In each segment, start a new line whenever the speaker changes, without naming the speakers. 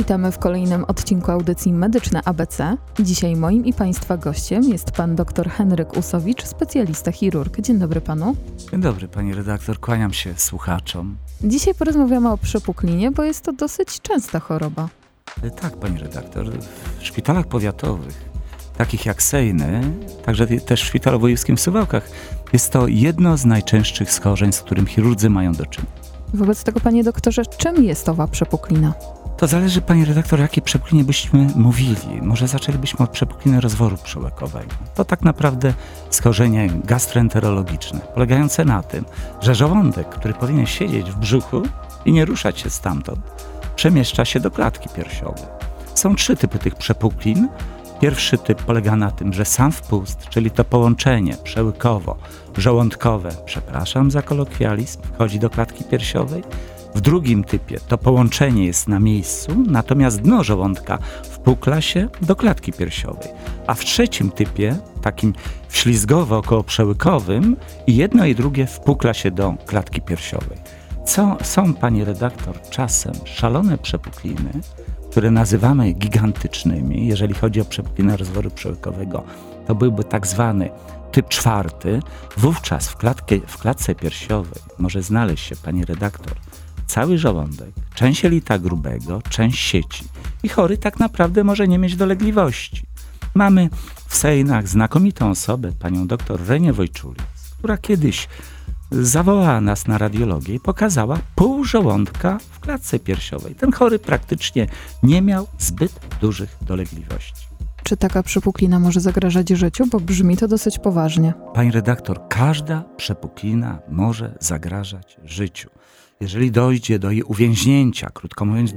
Witamy w kolejnym odcinku audycji Medyczne ABC. Dzisiaj moim i Państwa gościem jest pan dr Henryk Usowicz, specjalista chirurg. Dzień dobry panu.
Dzień dobry pani redaktor, kłaniam się słuchaczom.
Dzisiaj porozmawiamy o przepuklinie, bo jest to dosyć częsta choroba.
Tak, pani redaktor, w szpitalach powiatowych, takich jak Sejny, także też w Szpitalu Wojewódzkim w Suwałkach, jest to jedno z najczęstszych schorzeń, z którym chirurdzy mają do czynienia.
Wobec tego, panie doktorze, czym jest owa przepuklina?
To zależy, pani redaktor, o jakiej przepuklinie byśmy mówili. Może zaczęlibyśmy od przepukliny rozworu przełykowego. To tak naprawdę schorzenie gastroenterologiczne, polegające na tym, że żołądek, który powinien siedzieć w brzuchu i nie ruszać się stamtąd, przemieszcza się do klatki piersiowej. Są 3 typy tych przepuklin. Pierwszy typ polega na tym, że sam wpust, czyli to połączenie przełykowo-żołądkowe, przepraszam za kolokwializm, wchodzi do klatki piersiowej. W drugim typie to połączenie jest na miejscu, natomiast dno żołądka wpukla się do klatki piersiowej. A w trzecim typie, takim wślizgowo-okołoprzełykowym, i jedno i drugie wpukla się do klatki piersiowej. Są, pani redaktor, czasem szalone przepukliny, które nazywamy gigantycznymi. Jeżeli chodzi o przepuklinę rozworu przełykowego, to byłby tak zwany typ 4. Wówczas w klatce piersiowej może znaleźć się, pani redaktor, cały żołądek, część jelita grubego, część sieci. I chory tak naprawdę może nie mieć dolegliwości. Mamy w Sejnach znakomitą osobę, panią dr Renię Wojczulic, która kiedyś zawołała nas na radiologię i pokazała pół żołądka w klatce piersiowej. Ten chory praktycznie nie miał zbyt dużych dolegliwości.
Czy taka przepuklina może zagrażać życiu? Bo brzmi to dosyć poważnie.
Pani redaktor, każda przepuklina może zagrażać życiu. Jeżeli dojdzie do jej uwięźnięcia, krótko mówiąc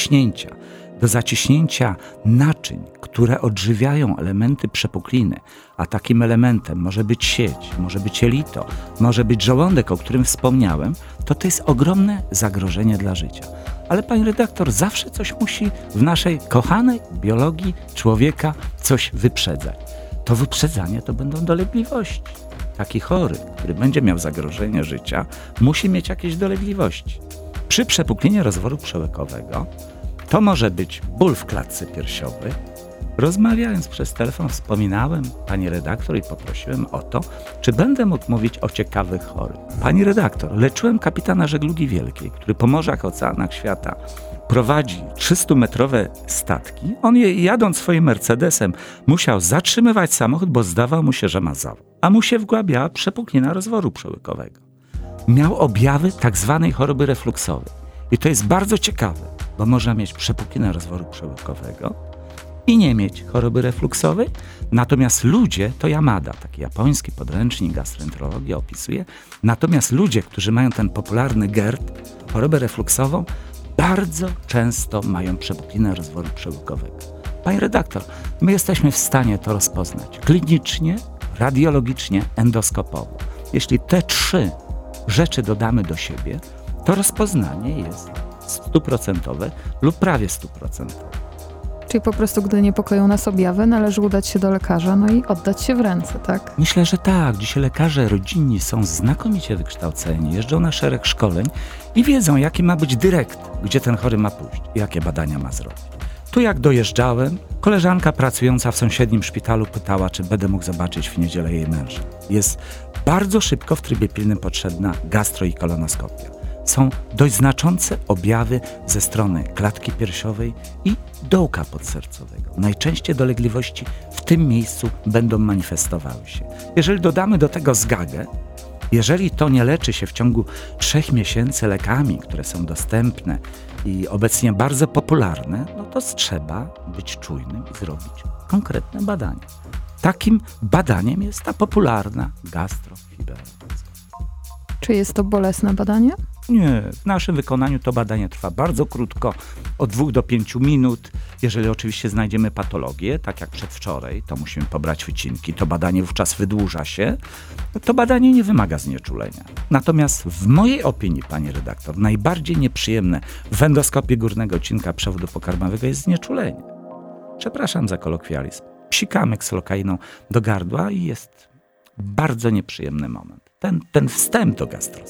do zaciśnięcia naczyń, które odżywiają elementy przepukliny, a takim elementem może być sieć, może być jelito, może być żołądek, o którym wspomniałem, to jest ogromne zagrożenie dla życia. Ale pani redaktor, zawsze coś musi w naszej kochanej biologii człowieka coś wyprzedzać. To wyprzedzanie to będą dolegliwości. Taki chory, który będzie miał zagrożenie życia, musi mieć jakieś dolegliwości. Przy przepuklinie rozworu przełykowego to może być ból w klatce piersiowej. Rozmawiając przez telefon wspominałem pani redaktor i poprosiłem o to, czy będę mógł mówić o ciekawych chorych. Pani redaktor, leczyłem kapitana żeglugi wielkiej, który po morzach, oceanach świata prowadzi 300-metrowe statki. On jadąc swoim Mercedesem musiał zatrzymywać samochód, bo zdawał mu się, że ma zawał. A mu się wgłabiała przepuklina rozworu przełykowego. Miał objawy tak zwanej choroby refluksowej. I to jest bardzo ciekawe, bo można mieć przepuklinę rozworu przełykowego i nie mieć choroby refluksowej. Natomiast ludzie, to Yamada, taki japoński podręcznik gastroenterologii opisuje, natomiast ludzie, którzy mają ten popularny GERD, chorobę refluksową, bardzo często mają przepuklinę rozworu przełykowego. Pani redaktor, my jesteśmy w stanie to rozpoznać klinicznie, radiologicznie, endoskopowo. Jeśli te 3 rzeczy dodamy do siebie, to rozpoznanie jest 100% lub prawie 100%.
Czyli po prostu, gdy niepokoją nas objawy, należy udać się do lekarza, no i oddać się w ręce, tak?
Myślę, że tak. Dzisiaj lekarze rodzinni są znakomicie wykształceni, jeżdżą na szereg szkoleń i wiedzą, jaki ma być dyrekt, gdzie ten chory ma pójść i jakie badania ma zrobić. Tu jak dojeżdżałem, koleżanka pracująca w sąsiednim szpitalu pytała, czy będę mógł zobaczyć w niedzielę jej męża. Jest bardzo szybko w trybie pilnym potrzebna gastro- i kolonoskopia. Są dość znaczące objawy ze strony klatki piersiowej i dołka podsercowego. Najczęściej dolegliwości w tym miejscu będą manifestowały się. Jeżeli dodamy do tego zgagę, jeżeli to nie leczy się w ciągu 3 miesięcy lekami, które są dostępne i obecnie bardzo popularne, no to trzeba być czujnym i zrobić konkretne badanie. Takim badaniem jest ta popularna gastrofiberoskopia.
Czy jest to bolesne badanie?
Nie, w naszym wykonaniu to badanie trwa bardzo krótko, od 2 do 5 minut. Jeżeli oczywiście znajdziemy patologię, tak jak przedwczoraj, to musimy pobrać wycinki, to badanie wówczas wydłuża się. To badanie nie wymaga znieczulenia. Natomiast w mojej opinii, pani redaktor, najbardziej nieprzyjemne w endoskopii górnego odcinka przewodu pokarmowego jest znieczulenie. Przepraszam za kolokwializm. Psikamy ksylokainą do gardła i jest bardzo nieprzyjemny moment. Ten wstęp do gastroskopii.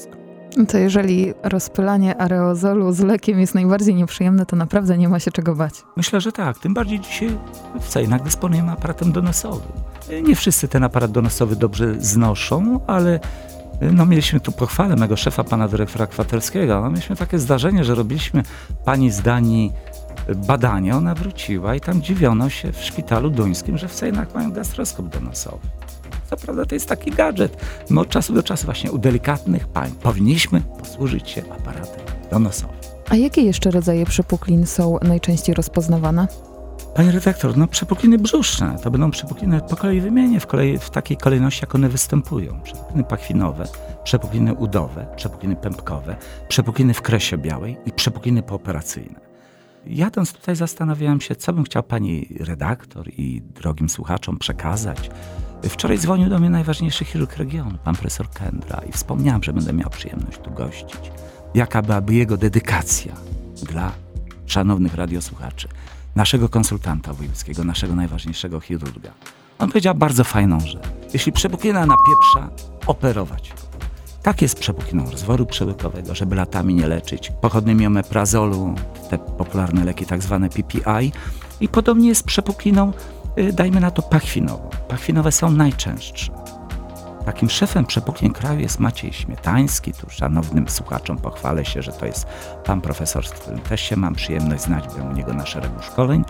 To jeżeli rozpylanie aerozolu z lekiem jest najbardziej nieprzyjemne, to naprawdę nie ma się czego bać.
Myślę, że tak. Tym bardziej dzisiaj w Cejnach dysponujemy aparatem donosowym. Nie wszyscy ten aparat donosowy dobrze znoszą, ale mieliśmy tu pochwalę mego szefa, pana dyrektora Kwaterskiego. Mieliśmy takie zdarzenie, że robiliśmy pani z Danii badanie, ona wróciła i tam dziwiono się w szpitalu duńskim, że w Cejnach mają gastroskop donosowy. Co prawda to jest taki gadżet. My od czasu do czasu właśnie u delikatnych pań powinniśmy posłużyć się aparatem donosowym.
A jakie jeszcze rodzaje przepuklin są najczęściej rozpoznawane?
Panie redaktor, przepukliny brzuszne to będą przepukliny, po kolei wymienię w takiej kolejności, jak one występują. Przepukliny pachwinowe, przepukliny udowe, przepukliny pępkowe, przepukliny w kresie białej i przepukliny pooperacyjne. Jadąc tutaj zastanawiałem się, co bym chciał pani redaktor i drogim słuchaczom przekazać. Wczoraj dzwonił do mnie najważniejszy chirurg regionu, pan profesor Kendra, i wspomniałem, że będę miał przyjemność tu gościć. Jaka byłaby jego dedykacja dla szanownych radiosłuchaczy, naszego konsultanta wojewódzkiego, naszego najważniejszego chirurga. On powiedział bardzo fajną rzecz. Jeśli przepuklina napieprza, operować. Tak jest z przepukliną rozworu przełykowego, żeby latami nie leczyć. Pochodnymi omeprazolu, te popularne leki tak zwane PPI. I podobnie jest z przepukliną, dajmy na to pachwinową. Pachwinowe są najczęstsze. Takim szefem przepuklin kraju jest Maciej Śmietański. Tu szanownym słuchaczom pochwalę się, że to jest pan profesor, z którym też się mam przyjemność znać, byłem u niego na szeregu szkoleń.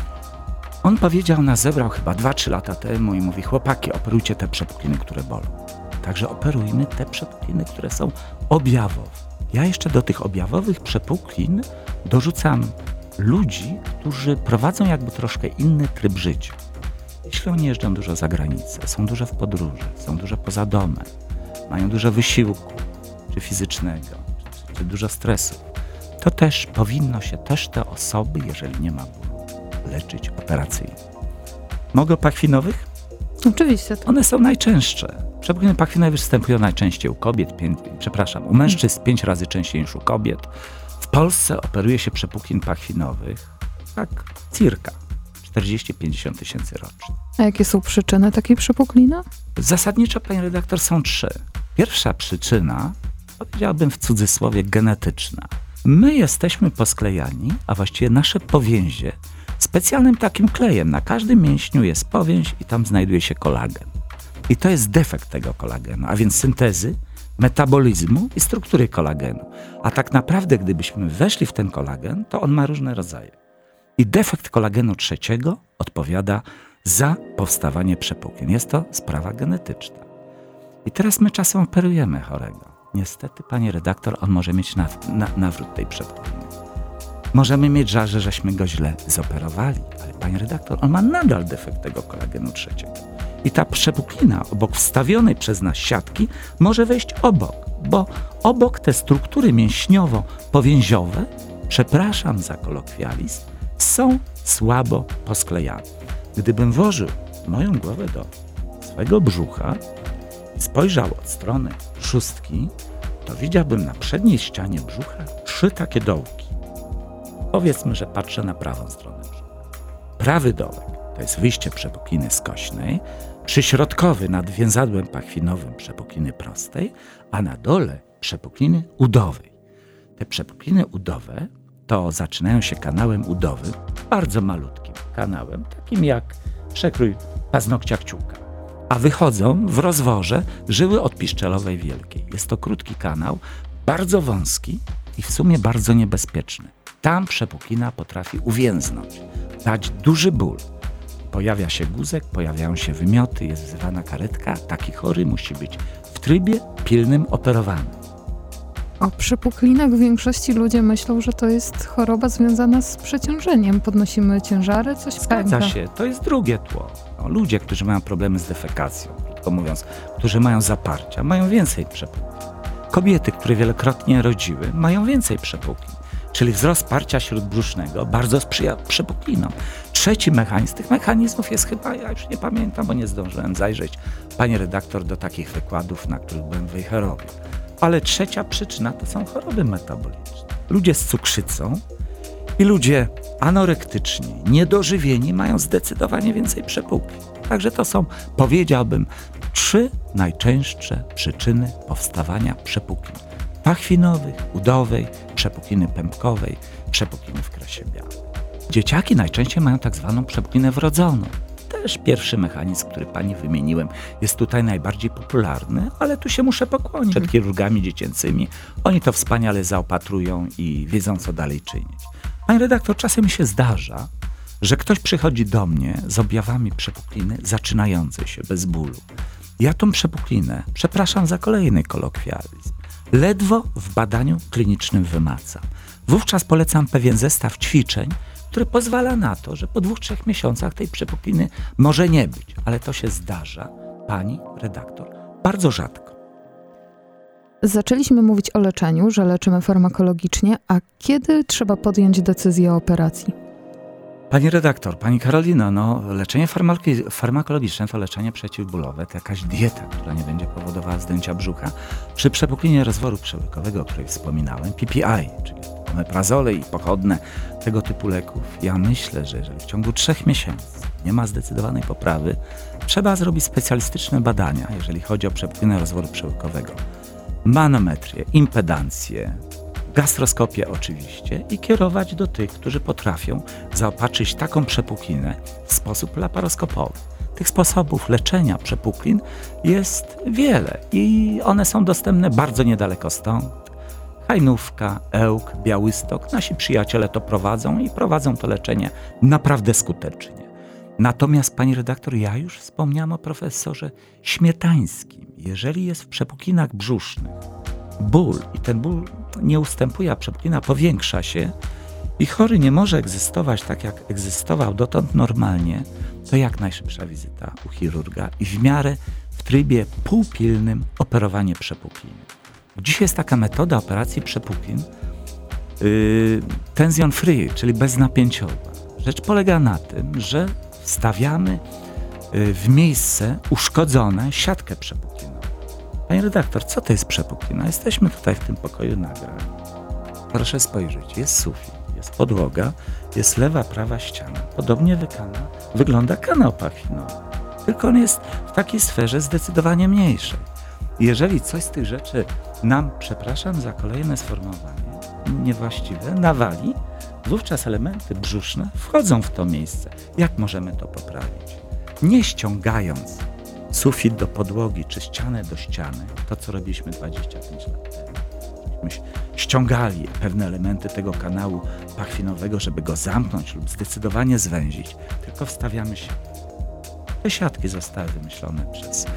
On powiedział, nas zebrał chyba 2-3 lata temu i mówi: chłopaki, operujcie te przepukliny, które bolą. Także operujmy te przepukliny, które są objawowe. Ja jeszcze do tych objawowych przepuklin dorzucam ludzi, którzy prowadzą jakby troszkę inny tryb życia. Jeśli oni jeżdżą dużo za granicę, są dużo w podróży, są dużo poza domem, mają dużo wysiłku, czy fizycznego, czy dużo stresu, to też powinno się te osoby, jeżeli nie ma bólu, leczyć operacyjnie. Mogę o pachwinowych?
Oczywiście.
One są najczęstsze. Przepukliny pachwinowe występują najczęściej u kobiet, u mężczyzn 5 razy częściej niż u kobiet. W Polsce operuje się przepuklin pachwinowych tak circa 40-50 tysięcy rocznie.
A jakie są przyczyny takiej przepukliny?
Zasadniczo, pani redaktor, są 3. Pierwsza przyczyna, powiedziałbym w cudzysłowie, genetyczna. My jesteśmy posklejani, a właściwie nasze powięzie, specjalnym takim klejem. Na każdym mięśniu jest powięź i tam znajduje się kolagen. I to jest defekt tego kolagenu, a więc syntezy, metabolizmu i struktury kolagenu. A tak naprawdę, gdybyśmy weszli w ten kolagen, to on ma różne rodzaje. I defekt kolagenu 3 odpowiada za powstawanie przepuklin. Jest to sprawa genetyczna. I teraz my czasem operujemy chorego. Niestety, pani redaktor, on może mieć nawrót tej przepukliny. Możemy mieć żal, że żeśmy go źle zoperowali, ale pani redaktor, on ma nadal defekt tego kolagenu 3. I ta przepuklina obok wstawionej przez nas siatki może wejść obok, bo obok te struktury mięśniowo-powięziowe, przepraszam za kolokwializm, są słabo posklejane. Gdybym włożył moją głowę do swego brzucha i spojrzał od strony szóstki, to widziałbym na przedniej ścianie brzucha 3 takie dołki. Powiedzmy, że patrzę na prawą stronę brzucha. Prawy dołek to jest wyjście przepukliny skośnej, przyśrodkowy nad więzadłem pachwinowym przepukliny prostej, a na dole przepukliny udowej. Te przepukliny udowe to zaczynają się kanałem udowym, bardzo malutkim kanałem, takim jak przekrój paznokcia kciuka, a wychodzą w rozworze żyły odpiszczelowej wielkiej. Jest to krótki kanał, bardzo wąski i w sumie bardzo niebezpieczny. Tam przepuklina potrafi uwięznąć, dać duży ból. Pojawia się guzek, pojawiają się wymioty, jest wzywana karetka. Taki chory musi być w trybie pilnym operowany.
O przepuklinach w większości ludzie myślą, że to jest choroba związana z przeciążeniem. Podnosimy ciężary, coś
Zgadza
pęka.
się, to jest drugie tło. Ludzie, którzy mają problemy z defekacją, krótko mówiąc, którzy mają zaparcia, mają więcej przepuklin. Kobiety, które wielokrotnie rodziły, mają więcej przepuklin. Czyli wzrost parcia śródbrzusznego bardzo sprzyja przepuklinom. Trzeci mechanizm, tych mechanizmów jest chyba, ja już nie pamiętam, bo nie zdążyłem zajrzeć, pani redaktor, do takich wykładów, na których byłem w Wejherowie. Ale trzecia przyczyna to są choroby metaboliczne. Ludzie z cukrzycą i ludzie anorektyczni, niedożywieni mają zdecydowanie więcej przepuklin. Także to są, powiedziałbym, 3 najczęstsze przyczyny powstawania przepuklin. pachwinowych, udowej, przepukiny pępkowej, przepukiny w kresie białej. Dzieciaki najczęściej mają tak zwaną przepuklinę wrodzoną. Też pierwszy mechanizm, który pani wymieniłem, jest tutaj najbardziej popularny, ale tu się muszę pokłonić przed chirurgami dziecięcymi. Oni to wspaniale zaopatrują i wiedzą, co dalej czynić. Pani redaktor, czasem mi się zdarza, że ktoś przychodzi do mnie z objawami przepukliny zaczynającej się bez bólu. Ja tą przepuklinę, przepraszam za kolejny kolokwializm, ledwo w badaniu klinicznym wymacam. Wówczas polecam pewien zestaw ćwiczeń, który pozwala na to, że po 2-3 miesiącach tej przepukliny może nie być. Ale to się zdarza, pani redaktor, bardzo rzadko.
Zaczęliśmy mówić o leczeniu, że leczymy farmakologicznie, a kiedy trzeba podjąć decyzję o operacji?
Pani redaktor, pani Karolino, leczenie farmakologiczne to leczenie przeciwbólowe, to jakaś dieta, która nie będzie powodowała zdjęcia brzucha. Przy przepuklinie rozworu przełykowego, o której wspominałem, PPI, czyli omeprazole i pochodne tego typu leków, ja myślę, że jeżeli w ciągu 3 miesięcy nie ma zdecydowanej poprawy, trzeba zrobić specjalistyczne badania, jeżeli chodzi o przepuklinę rozworu przełykowego. Manometrię, impedancję, gastroskopię oczywiście i kierować do tych, którzy potrafią zaopatrzyć taką przepuklinę w sposób laparoskopowy. Tych sposobów leczenia przepuklin jest wiele i one są dostępne bardzo niedaleko stąd. Hajnówka, Ełk, Białystok, nasi przyjaciele to prowadzą i prowadzą to leczenie naprawdę skutecznie. Natomiast, pani redaktor, ja już wspomniałam o profesorze Śmietańskim. Jeżeli jest w przepuklinach brzusznych ból i ten ból nie ustępuje, a przepuklina powiększa się i chory nie może egzystować tak, jak egzystował dotąd normalnie, to jak najszybsza wizyta u chirurga i w trybie półpilnym operowanie przepukliny. Dziś jest taka metoda operacji przepuklin tension free, czyli beznapięciowa. Rzecz polega na tym, że wstawiamy w miejsce uszkodzone siatkę przepuklinową. Pani redaktor, co to jest przepuklina? Jesteśmy tutaj w tym pokoju nagrań. Proszę spojrzeć, jest sufit, jest podłoga, jest lewa, prawa ściana. Podobnie wygląda kanał pachwinowy, tylko on jest w takiej sferze zdecydowanie mniejszej. Jeżeli coś z tych rzeczy nam, przepraszam za kolejne sformułowanie, niewłaściwe, nawali, wówczas elementy brzuszne wchodzą w to miejsce. Jak możemy to poprawić? Nie ściągając sufit do podłogi, czy ścianę do ściany, to co robiliśmy 25 lat temu. Myśmy ściągali pewne elementy tego kanału pachwinowego, żeby go zamknąć lub zdecydowanie zwęzić, tylko wstawiamy się. Te siatki zostały wymyślone przez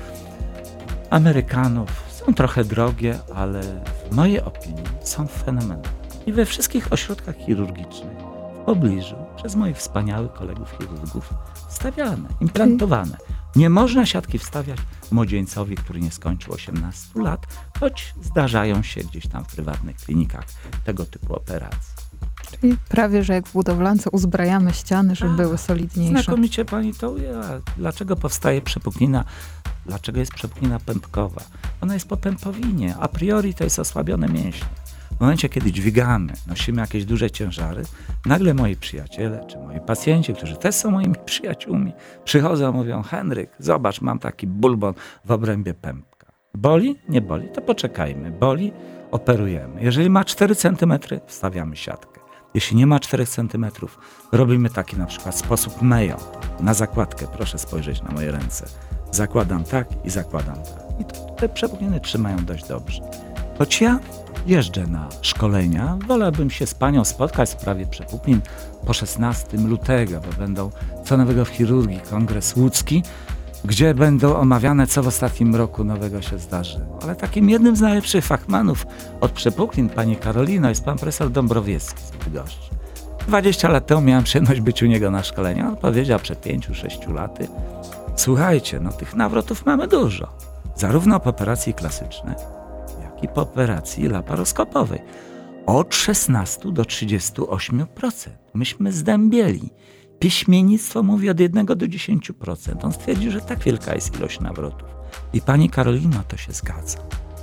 Amerykanów. Są trochę drogie, ale w mojej opinii są fenomenalne. I we wszystkich ośrodkach chirurgicznych w pobliżu przez moich wspaniałych kolegów chirurgów wstawiane, implantowane. Nie można siatki wstawiać młodzieńcowi, który nie skończył 18 lat, choć zdarzają się gdzieś tam w prywatnych klinikach tego typu operacje.
Czyli prawie, że jak w budowlance uzbrajamy ściany, żeby były solidniejsze.
Znakomicie pani to ujęła. Dlaczego powstaje przepuklina? Dlaczego jest przepuklina pępkowa? Ona jest po pępowinie. A priori to jest osłabione mięśnie. W momencie, kiedy dźwigamy, nosimy jakieś duże ciężary, nagle moi przyjaciele, czy moi pacjenci, którzy też są moimi przyjaciółmi, przychodzą i mówią: Henryk, zobacz, mam taki bulbon w obrębie pępka. Boli? Nie boli? To poczekajmy. Boli? Operujemy. Jeżeli ma 4 cm, wstawiamy siatkę. Jeśli nie ma 4 cm, robimy taki na przykład sposób Mayo. Na zakładkę, proszę spojrzeć na moje ręce. Zakładam tak i zakładam tak. I te przepukliny trzymają dość dobrze. Choć ja jeżdżę na szkolenia, wolałbym się z panią spotkać w sprawie przepuklin po 16 lutego, bo będą co nowego w chirurgii kongres łódzki, gdzie będą omawiane, co w ostatnim roku nowego się zdarzyło. Ale takim jednym z najlepszych fachmanów od przepuklin, pani Karolino, jest pan profesor Dąbrowiecki z Bydgoszczy. 20 lat temu miałem przyjemność być u niego na szkoleniu. On powiedział przed 5-6 laty: słuchajcie, tych nawrotów mamy dużo. Zarówno po operacji klasycznej, jak i po operacji laparoskopowej. Od 16 do 38%. Myśmy zdębieli. Piśmiennictwo mówi od 1 do 10%. On stwierdził, że tak wielka jest ilość nawrotów. I pani Karolino, to się zgadza.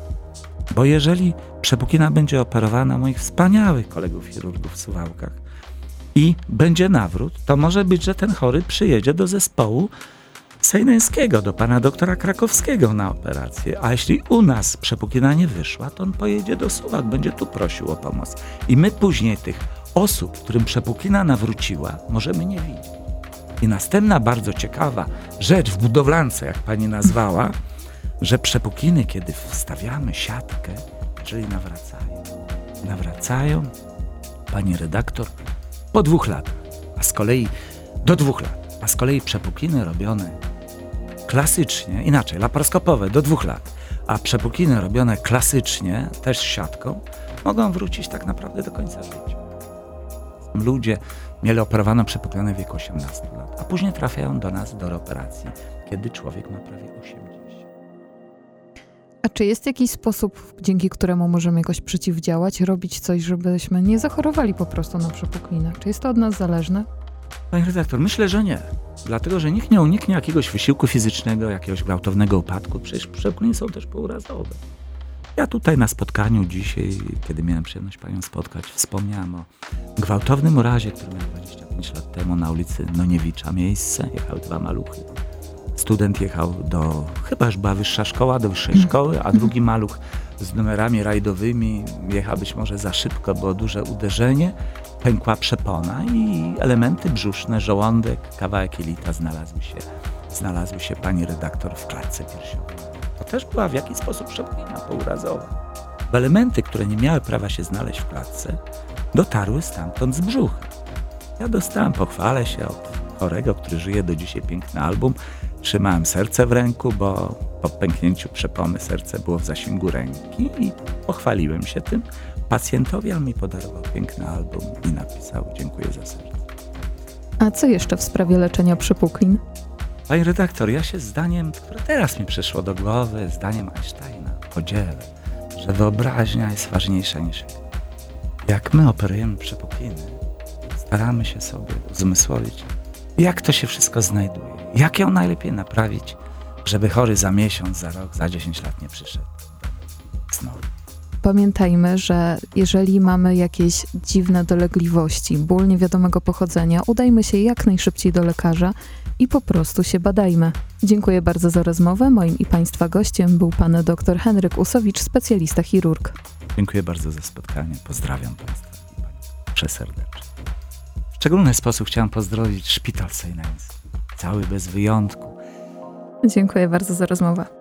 Bo jeżeli przepuklina będzie operowana moich wspaniałych kolegów chirurgów w Suwałkach i będzie nawrót, to może być, że ten chory przyjedzie do zespołu Sejneńskiego, do pana doktora Krakowskiego na operację. A jeśli u nas przepukina nie wyszła, to on pojedzie do Suwałk, będzie tu prosił o pomoc. I my później tych osób, którym przepukina nawróciła, możemy nie widzieć. I następna bardzo ciekawa rzecz w budowlance, jak pani nazwała, że przepukiny, kiedy wstawiamy siatkę, jeżeli nawracają, pani redaktor, po 2 latach, a z kolei do 2 lat, a z kolei przepukiny robione klasycznie, inaczej, laparoskopowe do 2 lat, a przepukiny robione klasycznie, też z siatką, mogą wrócić tak naprawdę do końca życia. Ludzie mieli operowane przepuklinę w wieku 18 lat, a później trafiają do nas do reoperacji, kiedy człowiek ma prawie 80.
A czy jest jakiś sposób, dzięki któremu możemy jakoś przeciwdziałać, robić coś, żebyśmy nie zachorowali po prostu na przepuklinę? Czy jest to od nas zależne?
Panie redaktor, myślę, że nie. Dlatego, że nikt nie uniknie jakiegoś wysiłku fizycznego, jakiegoś gwałtownego upadku. Przecież przepukliny są też pourazowe. Ja tutaj na spotkaniu dzisiaj, kiedy miałem przyjemność panią spotkać, wspomniałem o gwałtownym urazie, który miał 25 lat temu na ulicy Noniewicza miejsce. Jechały 2 maluchy. Student jechał chyba już była wyższa szkoła, do wyższej szkoły, a drugi maluch z numerami rajdowymi jechał być może za szybko, było duże uderzenie, pękła przepona i elementy brzuszne, żołądek, kawałek jelita znalazły się pani redaktor w klatce piersiowej. To też była w jakiś sposób przepuklina pourazowa. Bo elementy, które nie miały prawa się znaleźć w klatce, dotarły stamtąd z brzucha. Ja dostałem, pochwalę się, od chorego, który żyje do dzisiaj, piękny album. Trzymałem serce w ręku, bo po pęknięciu przepony serce było w zasięgu ręki i pochwaliłem się tym pacjentowi, on mi podarował piękny album i napisał: dziękuję za serce.
A co jeszcze w sprawie leczenia przepuklin?
Pani redaktor, ja się zdaniem, które teraz mi przyszło do głowy, zdaniem Einsteina podzielę, że wyobraźnia jest ważniejsza niż wiedza. Jak my operujemy przepukliny, staramy się sobie uzmysłowić, jak to się wszystko znajduje, jak ją najlepiej naprawić, żeby chory za miesiąc, za rok, za 10 lat nie przyszedł znowu.
Pamiętajmy, że jeżeli mamy jakieś dziwne dolegliwości, ból niewiadomego pochodzenia, udajmy się jak najszybciej do lekarza i po prostu się badajmy. Dziękuję bardzo za rozmowę. Moim i państwa gościem był pan dr Henryk Usowicz, specjalista chirurg.
Dziękuję bardzo za spotkanie. Pozdrawiam państwa i pani przeserdecznie. W szczególny sposób chciałem pozdrowić Szpital Sejneński. Cały bez wyjątku.
Dziękuję bardzo za rozmowę.